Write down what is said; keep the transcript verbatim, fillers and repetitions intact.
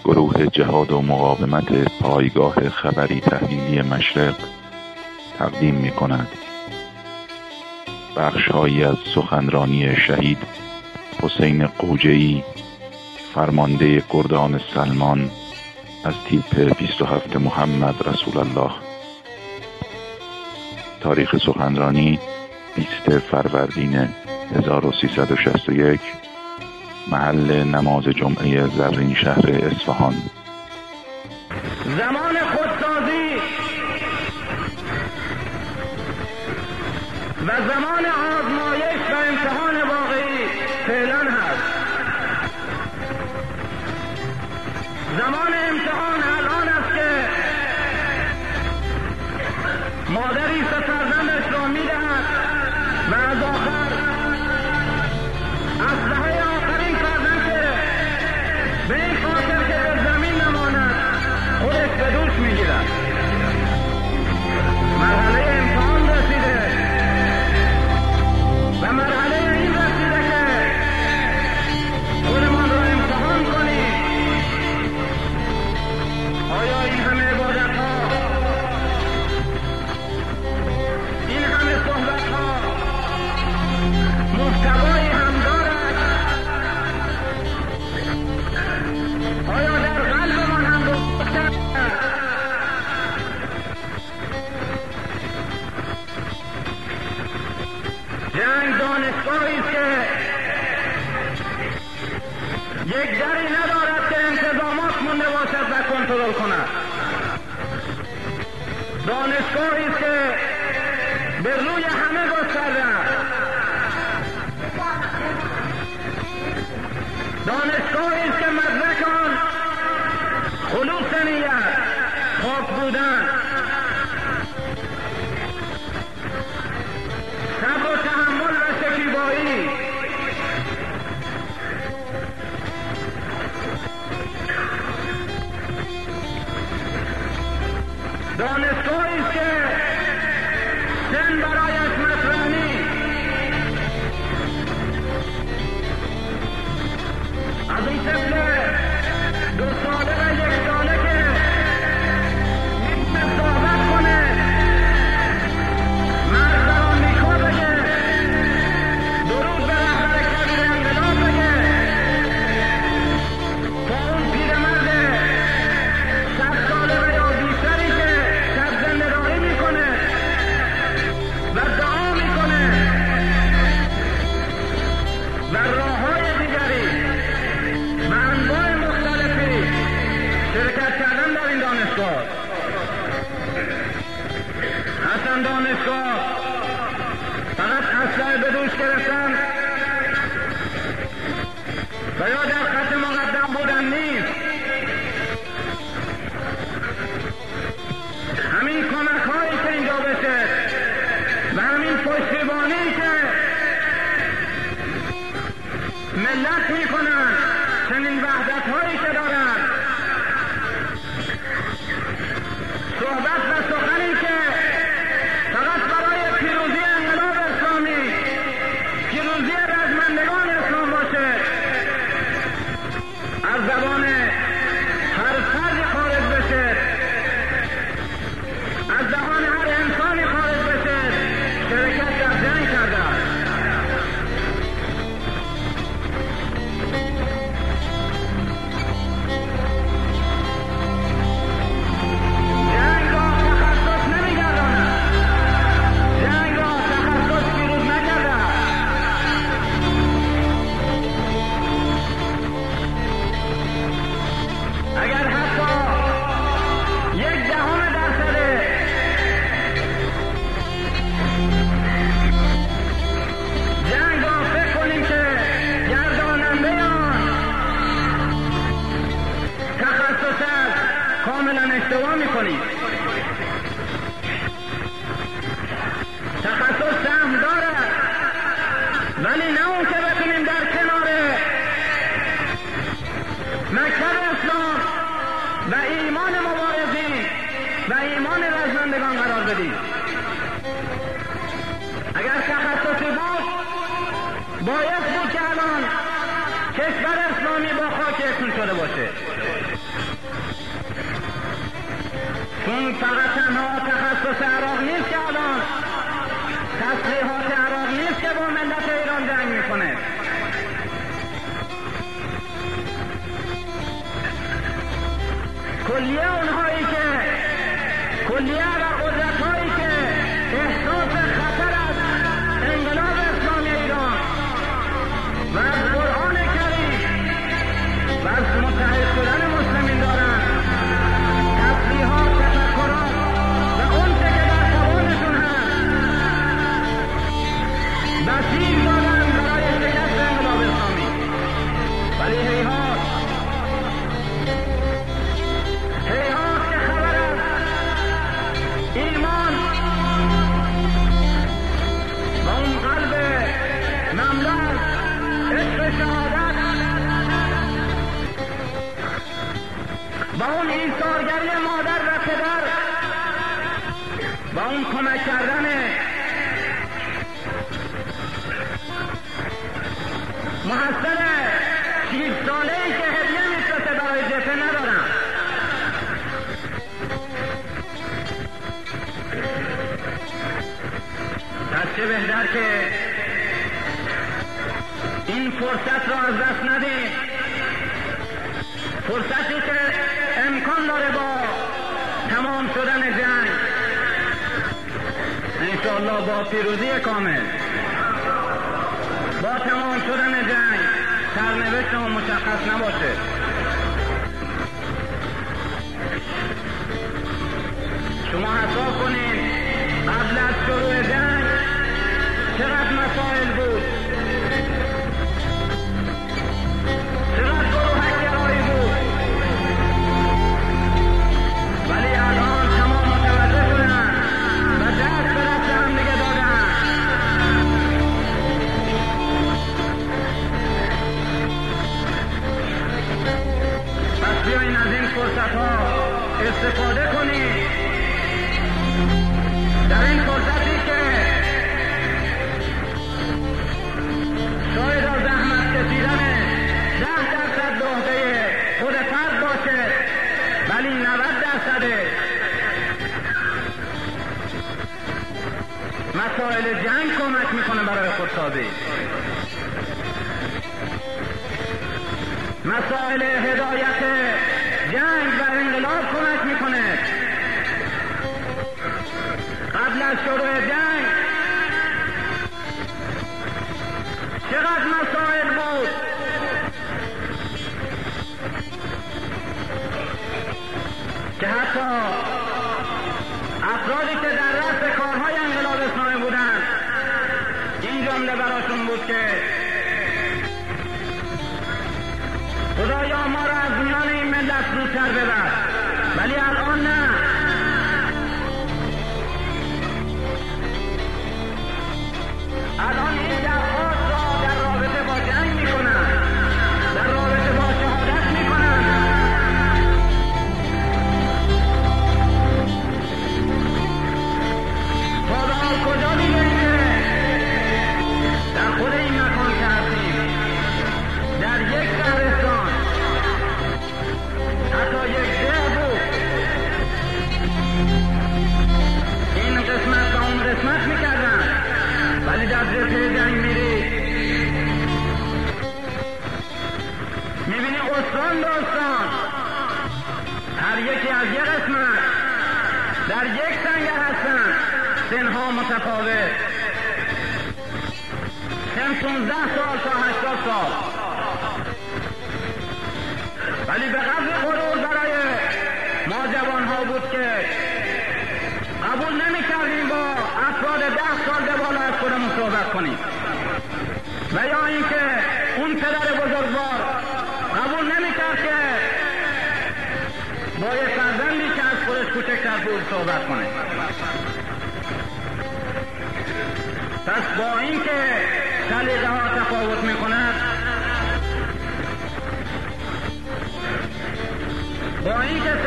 گروه جهاد و مقاومت پایگاه خبری تحلیلی مشرق تقدیم می کند بخش‌هایی از سخنرانی شهید حسین قوجه‌ای، فرمانده گردان سلمان از تیپ بیست و هفت محمد رسول الله. تاریخ سخنرانی بیست فروردین هزار و سیصد و شصت و یک، محل نماز جمعه زرین شهر اصفهان. زمان خودسازی و زمان آزمایش و امتحان واقعی فعلا هست. زمان امتحان الان است که مادری سه فرزندش را میدهد و از آخر اسلحه آخرین فرزند که به این خاطر که به زمین نماند خودش به دوش میگیرد. مرحله امتحان رسیده و مرحله این رسیده که خودمان را امتحان کنیم. آیا این همه عبادت ها، این همه صحبت ها محتوایی هم دارد؟ آیا در قلبمان هم روشن است؟ جنگ دانشگاهی است که یک دری ندارد که انتظامات مونده باشد و کنترل کند. دانشگاهی است که به روی همه گسترده است. دانشگاهی است که مدرک آن خلوص نیت، پاک بودن، صبر و تحمل و شکیبایی، دانشگاهی است که سن برایش مطرح نیست. از اون طفل دو ساله و یک ساله که میتونه صحبت کنه، مرد در آمریکا بگه، درود به رهبر کبیر انقلاب بگه، تا اون پیرمرد صد ساله و یا بیشتری که شب زنده‌داری میکنه و دعا میکنه و راههای دیگری و انواع مختلفی شرکت کردن در این دانشگاه. اصلا دانشگاه فقط اسلحه به دوش گرفتن و یا در خط مقدم بودن نیست. همین کمک هایی که اینجا بشه و همین پشتیبانی که ملت میکنن، چنین وحدت هایی که دارن، صحبت و سخنی که فقط برای پیروزی انقلاب اسلامی، پیروزی رزمندگان اسلام باشه، از زبان هر فردی خارج بشه، از دهان هر انسانی خارج بشه، شرکت در جنگ کرده است. جنگ را تخصص نمیگرداند. جنگ را تخصص پیروز نکرده است. اگر حتی یک دهم درصد جنگ را فکر کنیم که گرداننده آن تخصص است، کاملا اشتباه میکنیم. تخصص سهم دارد، ولی نه اون که بتونیم در کنار مکتب اسلام و ایمان مبارزین و ایمان رزمندگان قرار بدیم. اگر تخصصی بود باید بود که الان کشور اسلامی با خاک یکسون شده باشه. این فقط تنها تخصص عراق نیست که الان تسلیحات عراق نیست که با ملت ایران جنگ میکنه. کلیه اونهایی که کلیه و قدرت‌هایی که احساس خطر از انقلاب اسلامی ایران و از قرآن کریم و از متحد شدن مسلمین دارند، تسلیحات، تفکرات و اون چه که در توانشون هست بسیج دادن برای شکست انقلاب اسلامی. ولی هیهات هیهات که خبر از ایمان و اون قلب مملو از عشق شهادت و اون ایثارگری مادر و پدر و اون کمک کردن محصل شیش ساله‌ای که هدیه می‌فرسته برای جبهه ندارم. پس چه بهتر که این فرصت را از دست ندیم، فرصتی که امکان داره با تمام شدن جنگ انشاءالله با پیروزی کامل، با تمام شدن جنگ سرنوشت ما مشخص نباشه. شما حساب کنید قبل از شروع جنگ چقدر مسائل بود، چقدر گروهک‌گرایی بود، ولی الان تمام متوجه شدن و دست به دست هم دیگه دادن. پس بیایین از این فرصت ها استفاده کنید. در این فرصتی که شاید از زحمت کشیدن ده درصد به عهده خود فرد باشه، ولی نود درصد مسائل جنگ کمک میکنه برای خودسازی، مسائل هدایت جنگ و انقلاب کمک میکنه. قبل از شروع جنگ چقدر مسائل بود، که حتی افرادی که در رأس کارهای انقلاب اسلامی بودند این جمله براشون بود که خدایا ما را از میان این ملت زودتر ببر. ولی الان نه، الان این درخواست را در رابطه با جنگ میکنن، در رابطه با شهادت میکنن. تا به حال کجا دیدیم که در خود این مکان که هستیم، در یک شهرستان، حتی یک ده بود، این قسمت و اون قسمت میکردن، ولی در جبهه جنگ میری میبینی استان به استان هر یکی از یک قسمت در یک سنگر هستن، سنها متفاوت، سن پونزده سال تا هشتاد سال، ولی به قدر غرور برای ما جوانها بود که قبول نمی کردیم با افراد ده سال به بالا از خودمون صحبت کنیم، و یا اینکه اون پدر بزرگوار قبول نمی کرد که با یک فرزندی که از خودش کوچکتر بود صحبت کنه. پس با اینکه سلیقه ها تفاوت می کند، با اینکه